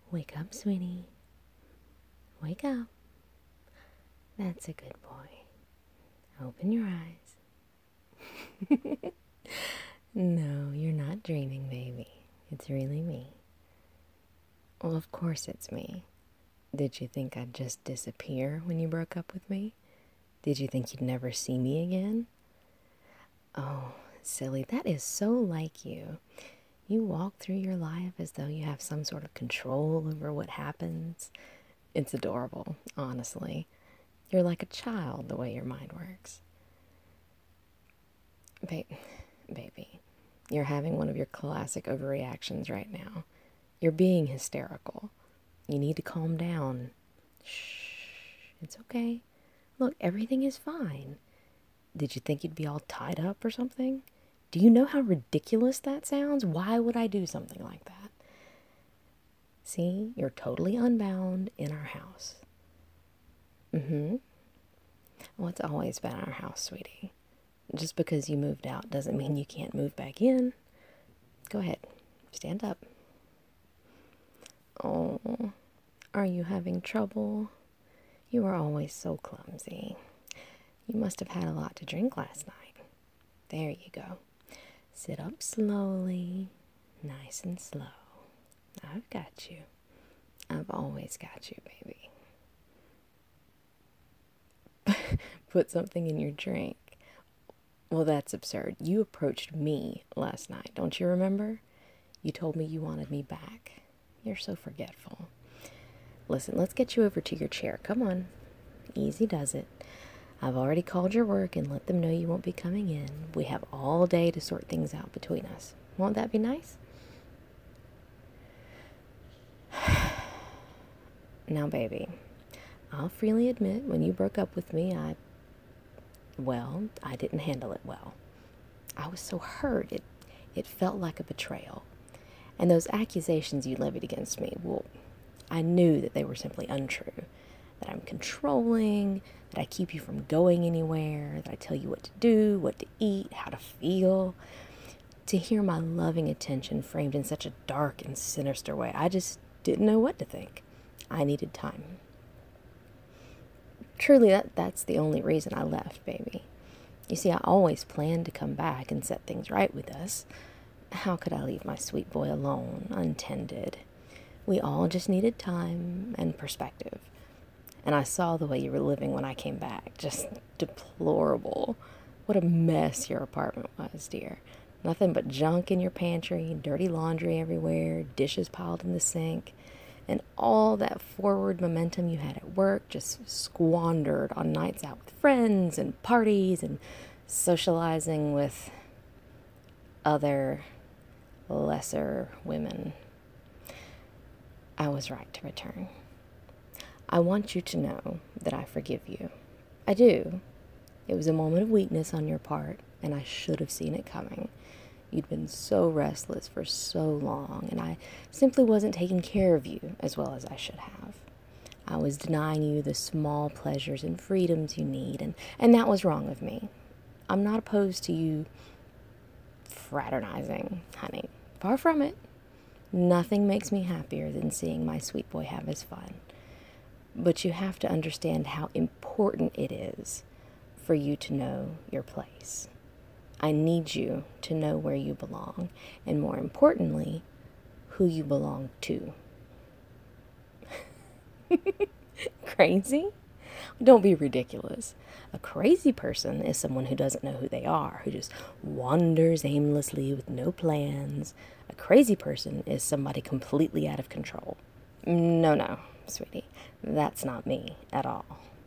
Wake up, sweetie. Wake up. That's a good boy. Open your eyes. No, you're not dreaming, baby. It's really me. Well, of course it's me. Did you think I'd just disappear when you broke up with me? Did you think you'd never see me again? Oh, silly, that is so like you. You walk through your life as though you have some sort of control over what happens. It's adorable, honestly. You're like a child the way your mind works. Baby, you're having one of your classic overreactions right now. You're being hysterical. You need to calm down. Shh, it's okay. Look, everything is fine. Did you think you'd be all tied up or something? Do you know how ridiculous that sounds? Why would I do something like that? See, you're totally unbound in our house. Well, it's always been our house, sweetie. Just because you moved out doesn't mean you can't move back in. Go ahead, stand up. Oh, are you having trouble? You are always so clumsy. You must have had a lot to drink last night. There you go. Sit up slowly, nice and slow. I've got you. I've always got you, baby. Put something in your drink. Well, that's absurd. You approached me last night, don't you remember? You told me you wanted me back. You're so forgetful. Listen, let's get you over to your chair. Come on. Easy does it. I've already called your work and let them know you won't be coming in. We have all day to sort things out between us. Won't that be nice? Now, baby, I'll freely admit when you broke up with me, I didn't handle it well. I was so hurt. It felt like a betrayal. And those accusations you levied against me, well, I knew that they were simply untrue. That I'm controlling, that I keep you from going anywhere, that I tell you what to do, what to eat, how to feel. To hear my loving attention framed in such a dark and sinister way, I just didn't know what to think. I needed time. Truly, that's the only reason I left, baby. You see, I always planned to come back and set things right with us. How could I leave my sweet boy alone, untended? We all just needed time and perspective. And I saw the way you were living when I came back. Just deplorable. What a mess your apartment was, dear. Nothing but junk in your pantry, dirty laundry everywhere, dishes piled in the sink, and all that forward momentum you had at work just squandered on nights out with friends and parties and socializing with other lesser women. I was right to return. I want you to know that I forgive you. I do. It was a moment of weakness on your part, and I should have seen it coming. You'd been so restless for so long, and I simply wasn't taking care of you as well as I should have. I was denying you the small pleasures and freedoms you need, and that was wrong of me. I'm not opposed to you fraternizing, honey. Far from it. Nothing makes me happier than seeing my sweet boy have his fun. But you have to understand how important it is for you to know your place. I need you to know where you belong, and more importantly, who you belong to. Crazy? Don't be ridiculous. A crazy person is someone who doesn't know who they are, who just wanders aimlessly with no plans. A crazy person is somebody completely out of control. No, sweetie, that's not me at all.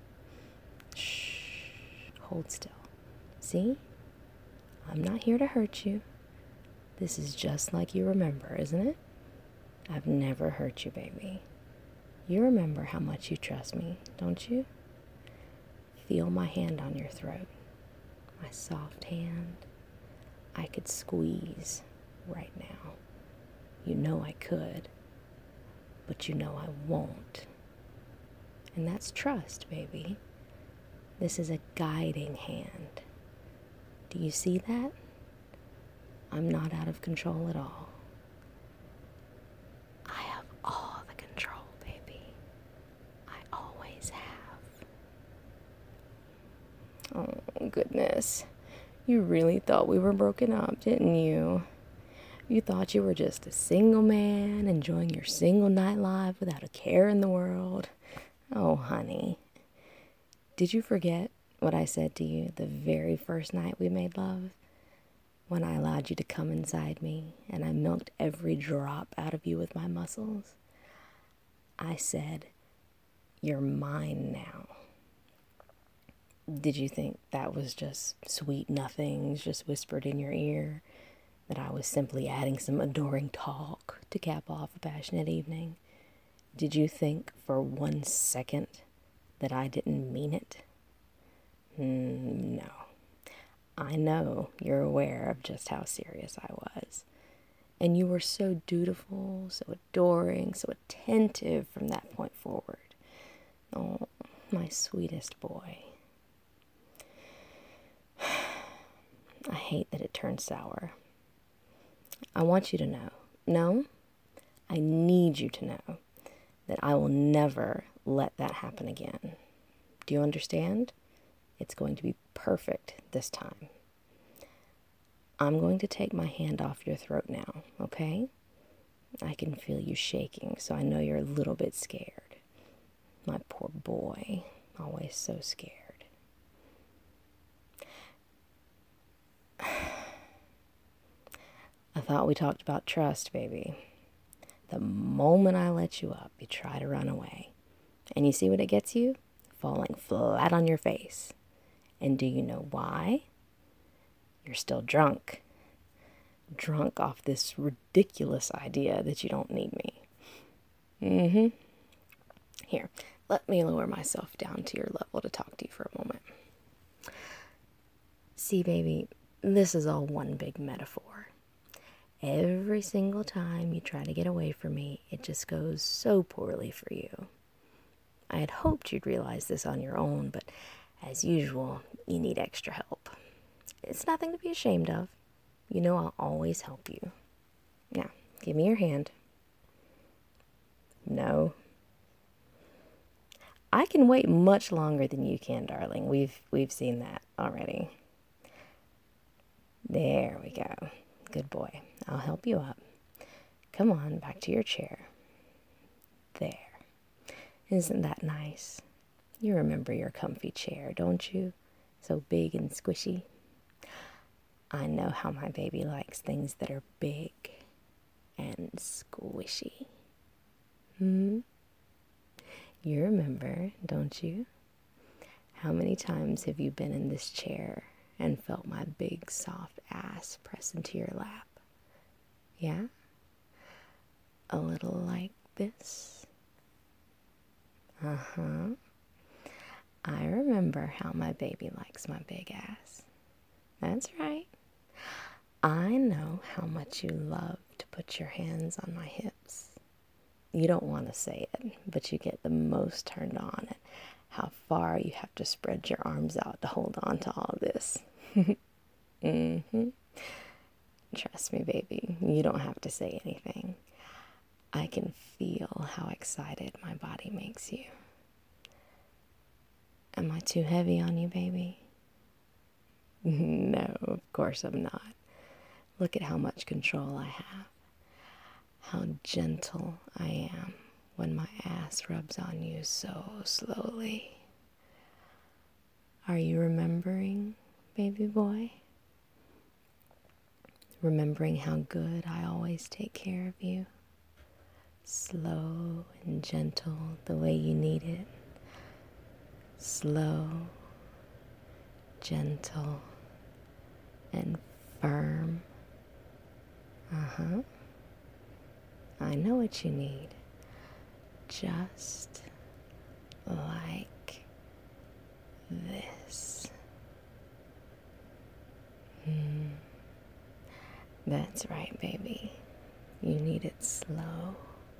Shh, hold still. See? I'm not here to hurt you. This is just like you remember, isn't it? I've never hurt you, baby. You remember how much you trust me, don't you? Feel my hand on your throat. My soft hand. I could squeeze right now. You know I could, but you know I won't. And that's trust, baby. This is a guiding hand. Do you see that? I'm not out of control at all. I have all the control. You really thought we were broken up, didn't you? You thought you were just a single man enjoying your single night life without a care in the world. Oh, honey. Did you forget what I said to you the very first night we made love? When I allowed you to come inside me and I milked every drop out of you with my muscles? I said, "You're mine now." Did you think that was just sweet nothings just whispered in your ear? That I was simply adding some adoring talk to cap off a passionate evening? Did you think for 1 second that I didn't mean it? No. I know you're aware of just how serious I was. And you were so dutiful, so adoring, so attentive from that point forward. Oh, my sweetest boy. I hate that it turned sour. I want you to know, no, I need you to know that I will never let that happen again. Do you understand? It's going to be perfect this time. I'm going to take my hand off your throat now, okay? I can feel you shaking, so I know you're a little bit scared. My poor boy, always so scared. I thought we talked about trust, baby. The moment I let you up, you try to run away. And you see what it gets you? Falling flat on your face. And do you know why? You're still drunk. Drunk off this ridiculous idea that you don't need me. Here, let me lower myself down to your level to talk to you for a moment. See, baby, this is all one big metaphor. Every single time you try to get away from me, it just goes so poorly for you. I had hoped you'd realize this on your own, but as usual, you need extra help. It's nothing to be ashamed of. You know I'll always help you. Now, give me your hand. No. I can wait much longer than you can, darling. We've seen that already. There we go. Good boy. I'll help you up. Come on, back to your chair. There. Isn't that nice? You remember your comfy chair, don't you? So big and squishy. I know how my baby likes things that are big and squishy. You remember, don't you? How many times have you been in this chair and felt my big soft ass press into your lap? Yeah? A little like this? Uh-huh. I remember how my baby likes my big ass. That's right. I know how much you love to put your hands on my hips. You don't want to say it, but you get the most turned on at how far you have to spread your arms out to hold on to all this. Trust me, baby, you don't have to say anything. I can feel how excited my body makes you. Am I too heavy on you, baby? No, of course I'm not. Look at how much control I have. How gentle I am when my ass rubs on you so slowly. Are you remembering, baby boy? Remembering how good I always take care of you? Slow and gentle the way you need it. Slow, gentle, and firm. I know what you need. Just like this. That's right, baby. You need it slow.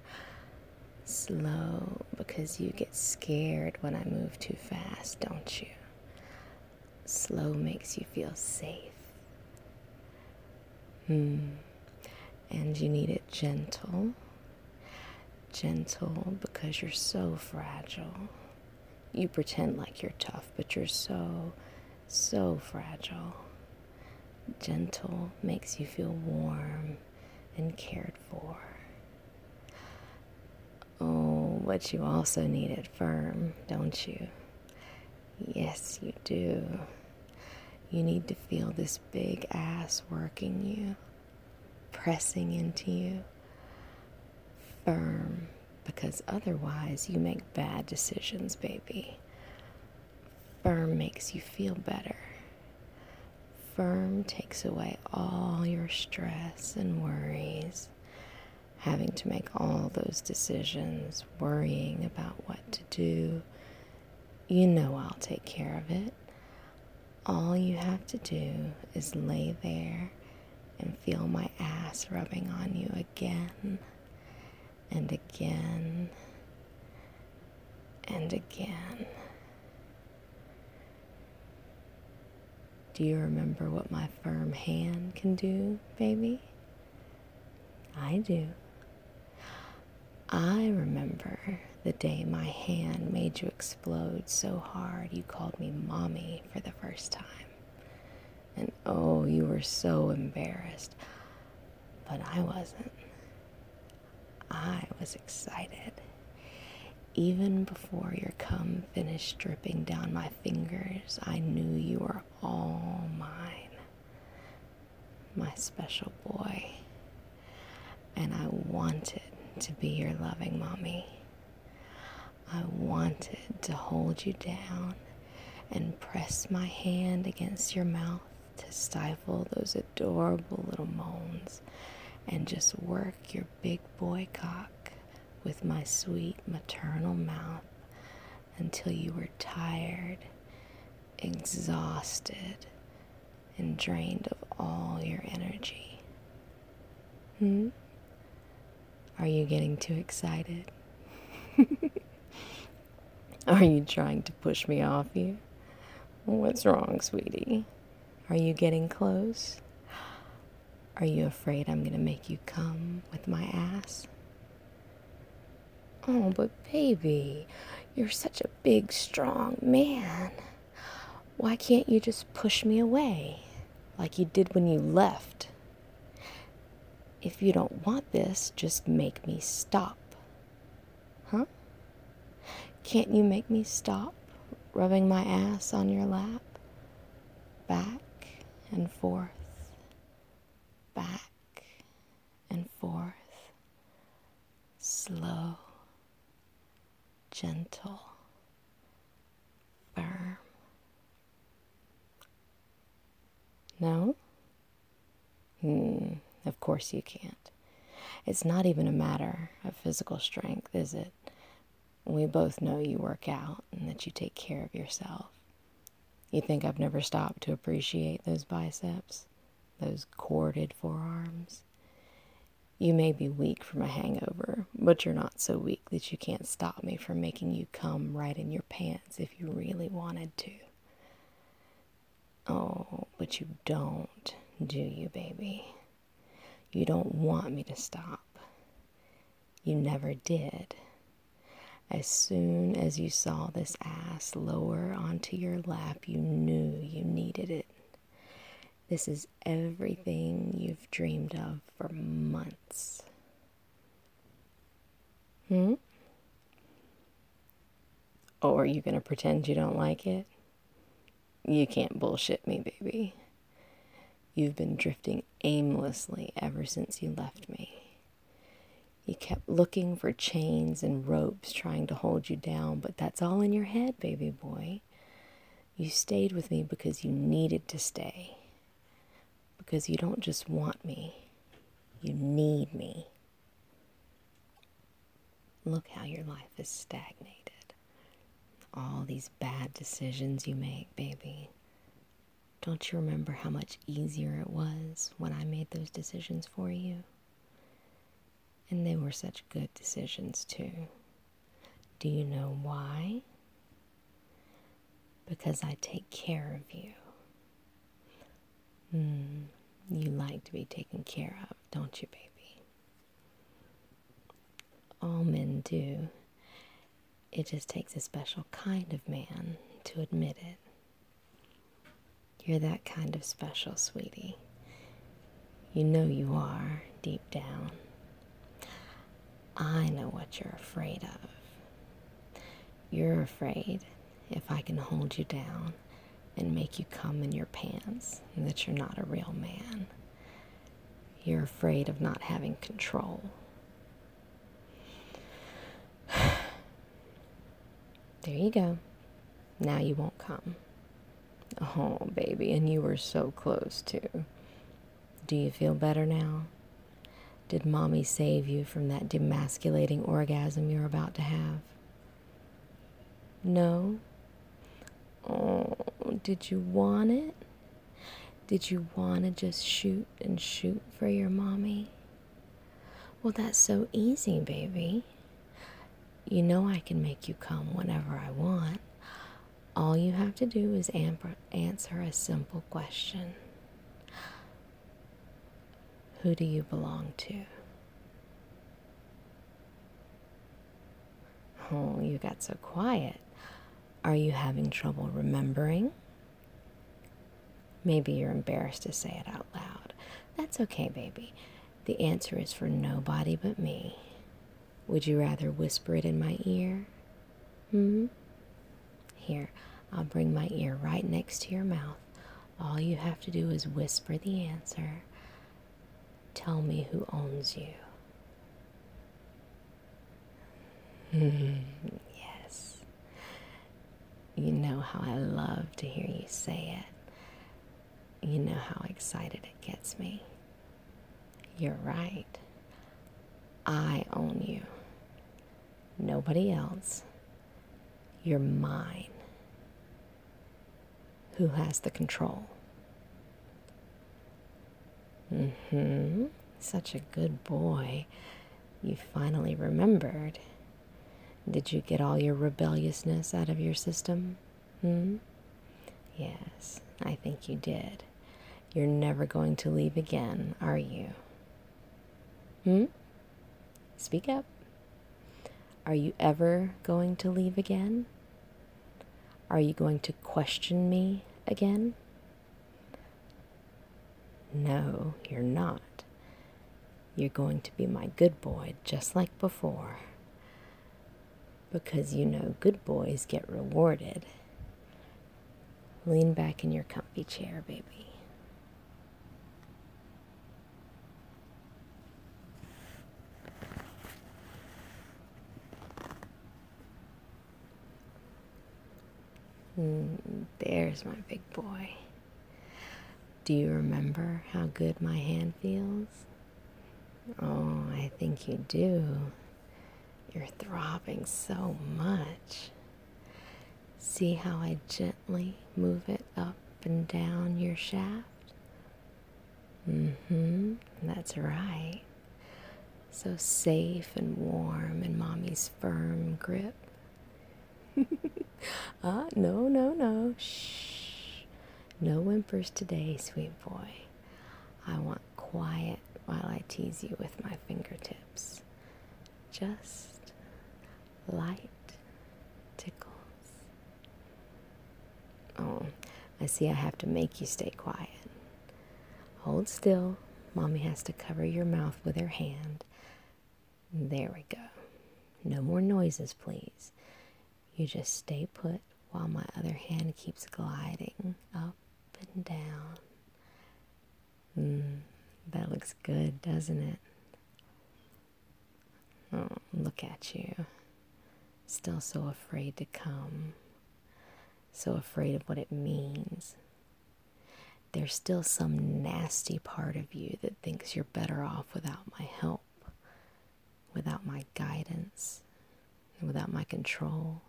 Slow, because you get scared when I move too fast, don't you? Slow makes you feel safe. And you need it gentle. Gentle because you're so fragile. You pretend like you're tough, but you're so fragile. Gentle makes you feel warm and cared for. Oh, but you also need it firm, don't you? Yes, you do. You need to feel this big ass working you, pressing into you, firm, because otherwise you make bad decisions, baby. Firm makes you feel better. Firm takes away all your stress and worries, having to make all those decisions, worrying about what to do. You know I'll take care of it. All you have to do is lay there and feel my ass rubbing on you again and again and again. Do you remember what my firm hand can do, baby? I do. I remember the day my hand made you explode so hard you called me mommy for the first time. And oh, you were so embarrassed. But I wasn't. I was excited. Even before your cum finished dripping down my fingers, I knew you were all mine. My special boy. And I wanted to be your loving mommy. I wanted to hold you down and press my hand against your mouth to stifle those adorable little moans and just work your big boy cock with my sweet maternal mouth until you were tired, exhausted, and drained of all your energy. Are you getting too excited? Are you trying to push me off you? What's wrong, sweetie? Are you getting close? Are you afraid I'm gonna make you come with my ass? Oh, but baby, you're such a big, strong man. Why can't you just push me away like you did when you left? If you don't want this, just make me stop. Huh? Can't you make me stop rubbing my ass on your lap? Back and forth, back and forth, slow, gentle, firm. No? Of course you can't. It's not even a matter of physical strength, is it? We both know you work out and that you take care of yourself. You think I've never stopped to appreciate those biceps, those corded forearms? You may be weak from a hangover, but you're not so weak that you can't stop me from making you come right in your pants if you really wanted to. Oh, but you don't, do you, baby? You don't want me to stop. You never did. As soon as you saw this ass lower onto your lap, you knew you needed it. This is everything you've dreamed of for months. Or are you going to pretend you don't like it? You can't bullshit me, baby. You've been drifting aimlessly ever since you left me. You kept looking for chains and ropes trying to hold you down, but that's all in your head, baby boy. You stayed with me because you needed to stay. Because you don't just want me, you need me. Look how your life is stagnated. All these bad decisions you make, baby. Don't you remember how much easier it was when I made those decisions for you? And they were such good decisions, too. Do you know why? Because I take care of you. You like to be taken care of, don't you, baby? All men do. It just takes a special kind of man to admit it. You're that kind of special, sweetie. You know you are, deep down. I know what you're afraid of. You're afraid if I can hold you down and make you come in your pants that you're not a real man. You're afraid of not having control. There you go. Now you won't come. Oh, baby, and you were so close, too. Do you feel better now? Did Mommy save you from that demasculating orgasm you're about to have? No? Oh, did you want it? Did you want to just shoot and shoot for your mommy? Well, that's so easy, baby. You know I can make you come whenever I want. All you have to do is answer a simple question. Who do you belong to? Oh, you got so quiet. Are you having trouble remembering? Maybe you're embarrassed to say it out loud. That's okay, baby. The answer is for nobody but me. Would you rather whisper it in my ear? Here, I'll bring my ear right next to your mouth. All you have to do is whisper the answer. Tell me who owns you. Yes. You know how I love to hear you say it. You know how excited it gets me. You're right. I own you. Nobody else. You're mine. Who has the control? Such a good boy. You finally remembered. Did you get all your rebelliousness out of your system? Yes, I think you did. You're never going to leave again, are you? Speak up. Are you ever going to leave again? Are you going to question me again? No, you're not. You're going to be my good boy just like before. Because you know good boys get rewarded. Lean back in your comfy chair, baby. There's my big boy. Do you remember how good my hand feels? Oh, I think you do. You're throbbing so much. See how I gently move it up and down your shaft? That's right. So safe and warm in Mommy's firm grip. No. Shh. No whimpers today, sweet boy. I want quiet while I tease you with my fingertips. Just light tickles. Oh, I see I have to make you stay quiet. Hold still. Mommy has to cover your mouth with her hand. There we go. No more noises, please. You just stay put while my other hand keeps gliding up and down. That looks good, doesn't it? Oh, look at you. Still so afraid to come. So afraid of what it means. There's still some nasty part of you that thinks you're better off without my help, without my guidance, without my control.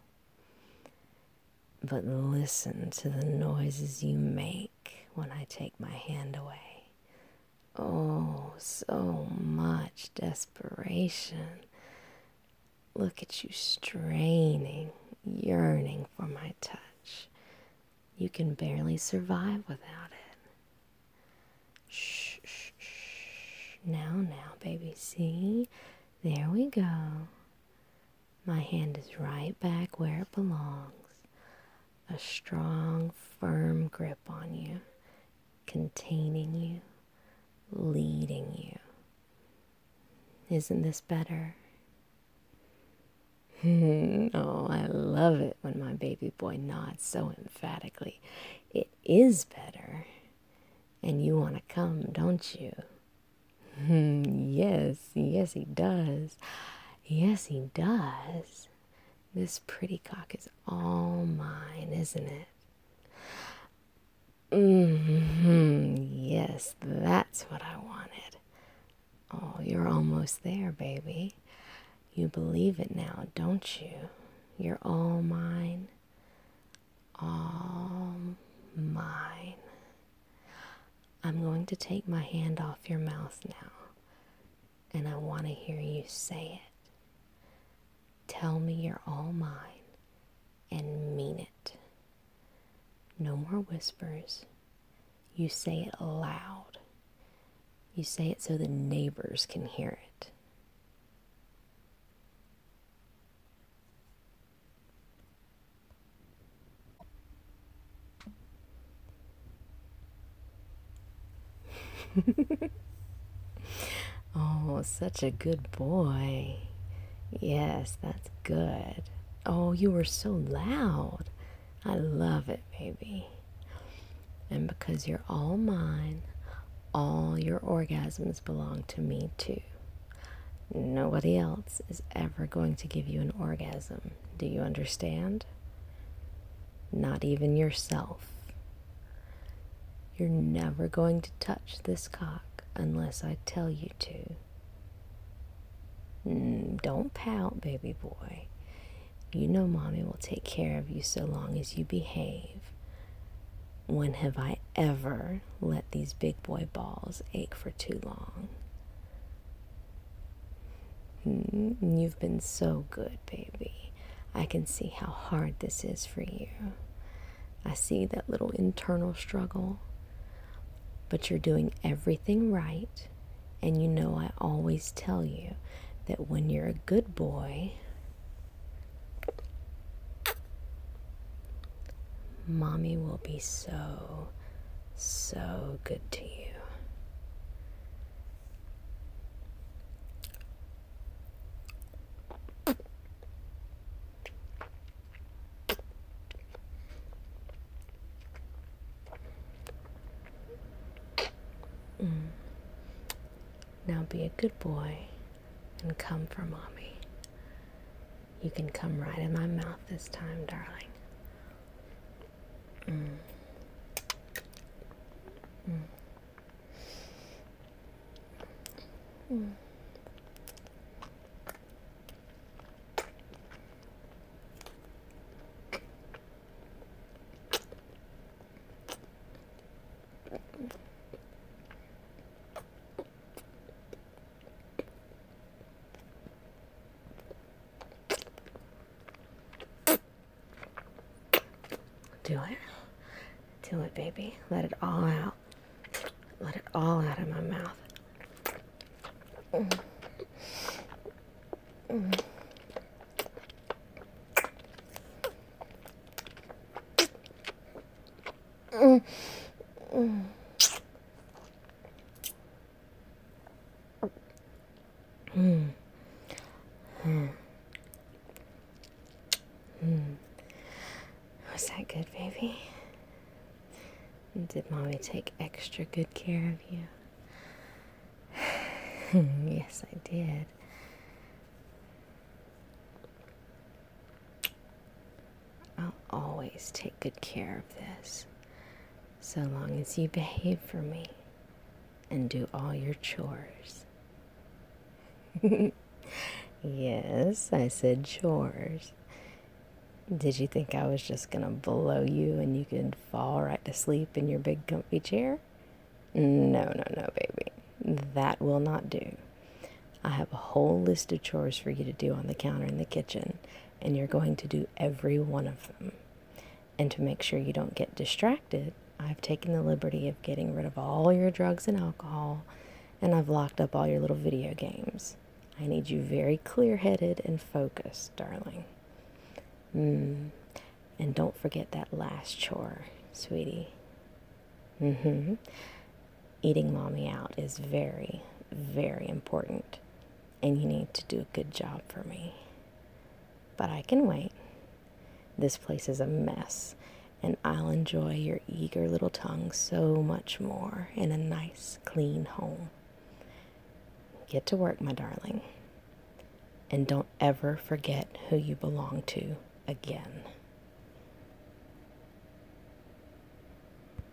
But listen to the noises you make when I take my hand away. Oh, so much desperation. Look at you straining, yearning for my touch. You can barely survive without it. Shh, shh, shh. Now, baby, see? There we go. My hand is right back where it belongs. a strong, firm grip on you, containing you, leading you. Isn't this better? Oh, I love it when my baby boy nods so emphatically. It is better. And you want to come, don't you? Yes, yes, he does. Yes, he does. This pretty cock is all mine, isn't it? Yes, that's what I wanted. Oh, you're almost there, baby. You believe it now, don't you? You're all mine. All mine. I'm going to take my hand off your mouth now, and I want to hear you say it. Tell me you're all mine, and mean it. No more whispers. You say it loud. You say it so the neighbors can hear it. Oh, such a good boy. Yes, that's good. Oh, you were so loud. I love it, baby. And because you're all mine, all your orgasms belong to me too. Nobody else is ever going to give you an orgasm. Do you understand? Not even yourself. You're never going to touch this cock unless I tell you to. Don't pout, baby boy. You know Mommy will take care of you so long as you behave. When have I ever let these big boy balls ache for too long? You've been so good, baby. I can see how hard this is for you. I see that little internal struggle. But you're doing everything right. And you know I always tell you that when you're a good boy, Mommy will be so, so good to you. Now be a good boy and come for Mommy. You can come right in my mouth this time, darling. Do it. Do it, baby. Let it all out. Let it all out of my mouth. Was that good, baby? Did Mommy take extra good care of you? Yes, I did. I'll always take good care of this, so long as you behave for me and do all your chores. Yes, I said chores. Did you think I was just gonna blow you and you could fall right to sleep in your big comfy chair? No, no, no, baby. That will not do. I have a whole list of chores for you to do on the counter in the kitchen, and you're going to do every one of them. And to make sure you don't get distracted, I've taken the liberty of getting rid of all your drugs and alcohol, and I've locked up all your little video games. I need you very clear-headed and focused, darling. And And don't forget that last chore, sweetie. Mm-hmm. Eating mommy out is very, very important, and you need to do a good job for me. But I can wait. This place is a mess, and I'll enjoy your eager little tongue so much more in a nice, clean home. Get to work, my darling, and don't ever forget who you belong to again.